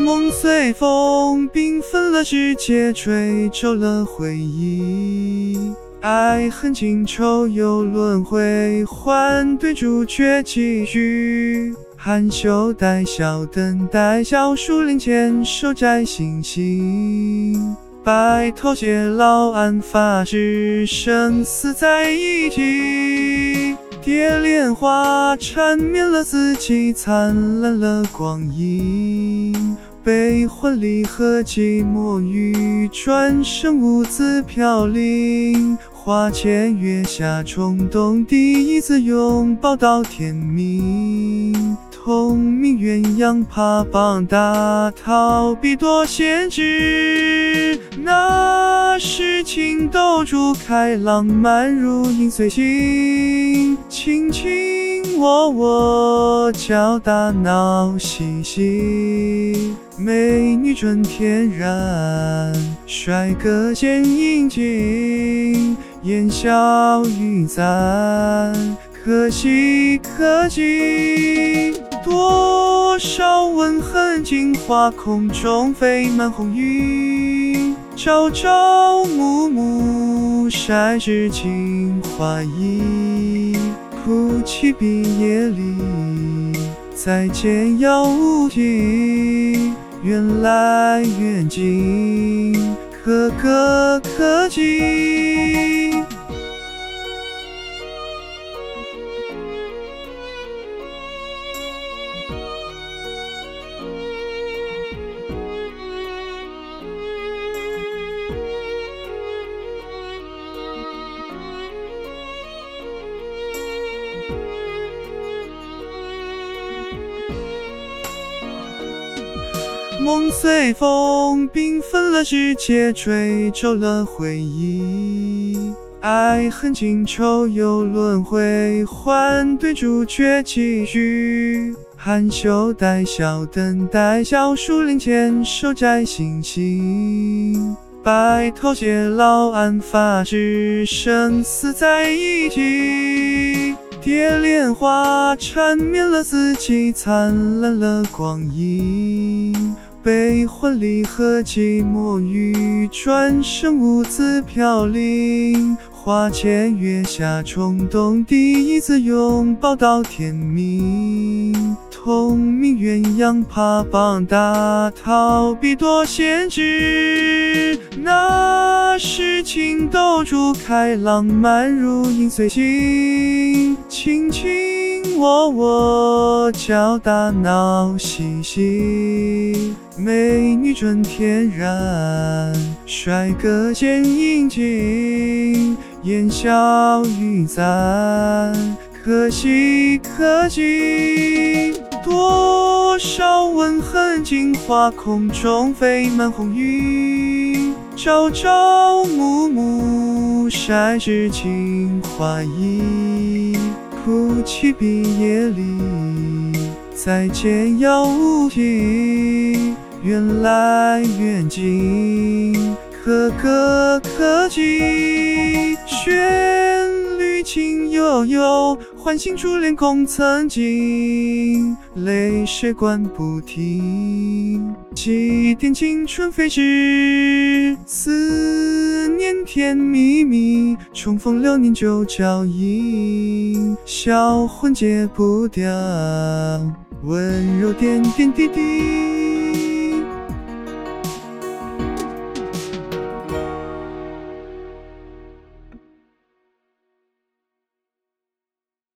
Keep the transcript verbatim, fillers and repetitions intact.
梦随风缤纷了世界，追皱了回忆。爱恨情仇又轮回，换对主角际遇。含羞带笑，等待小树林间，手摘星星。白头偕老，案发时生死在一起。蝶恋花缠绵了四季，灿烂了光阴。悲欢离合，寂寞雨，转身兀自飘零。花前月下，冲动第一次拥抱到天明。同名鸳鸯爬棒打，逃避多限制。那时情窦初开，浪漫如影随形。卿卿我我，叫大闹嬉戏。美女准天然，帅哥见应景。言笑语赞，可喜可敬。多少温痕镜花，空中飞满红云。朝朝暮暮，晒至情花意。哭泣毕业里，再见杳无题。缘来缘尽，可歌可泣。梦随风缤纷了世界，追皱了回忆。爱恨情仇又轮回，换对主角际遇。含羞带笑，等待小树林间，手摘星星。白头偕老，案发时生死在一起。蝶恋花缠绵了四季，灿烂了光阴。悲欢离合，寂寞雨，转身兀自飘零。花前月下，冲动第一次拥抱到天明。同名鸳鸯爬棒打，逃避多限制。那时情窦初开，浪漫如影随形。卿卿我我，叫大闹嬉戏。美女准天然，帅哥见应景。言笑语赞，可喜可敬。多少温痕镜花，空中飞满红云。朝朝暮暮，晒至情花意。哭泣毕业里，再见杳无题。缘来缘尽，可歌可泣。旋律轻悠悠，唤醒初恋共曾经。泪水灌不停，祭奠青春飞逝。思念甜蜜蜜，重逢流年旧脚印。销魂戒不掉，温柔点点滴滴。